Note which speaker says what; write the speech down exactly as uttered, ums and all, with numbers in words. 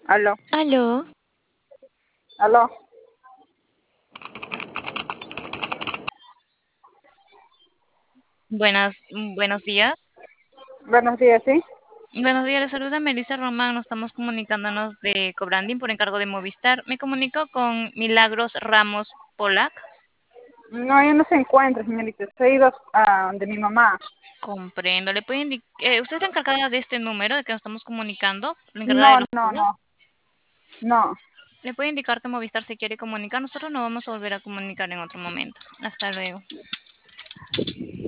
Speaker 1: Aló,
Speaker 2: Aló,
Speaker 1: aló.
Speaker 2: buenas, mm, buenos días.
Speaker 1: Buenos días, ¿sí?
Speaker 2: Buenos días, les saluda Melissa Román. Nos estamos comunicándonos de Cobranding por encargo de Movistar. Me comunico con Milagros Ramos Polac.
Speaker 1: No, ella no se encuentra, señorita. Se ha ido a de mi mamá.
Speaker 2: Comprendo. ¿Le puede indicar? ¿Usted está encargada de este número de que nos estamos comunicando? ¿La encargada de
Speaker 1: No,
Speaker 2: los
Speaker 1: no,
Speaker 2: seguros?
Speaker 1: no, no.
Speaker 2: ¿Le puede indicar que Movistar se quiere comunicar? Nosotros nos vamos a volver a comunicar en otro momento. Hasta luego.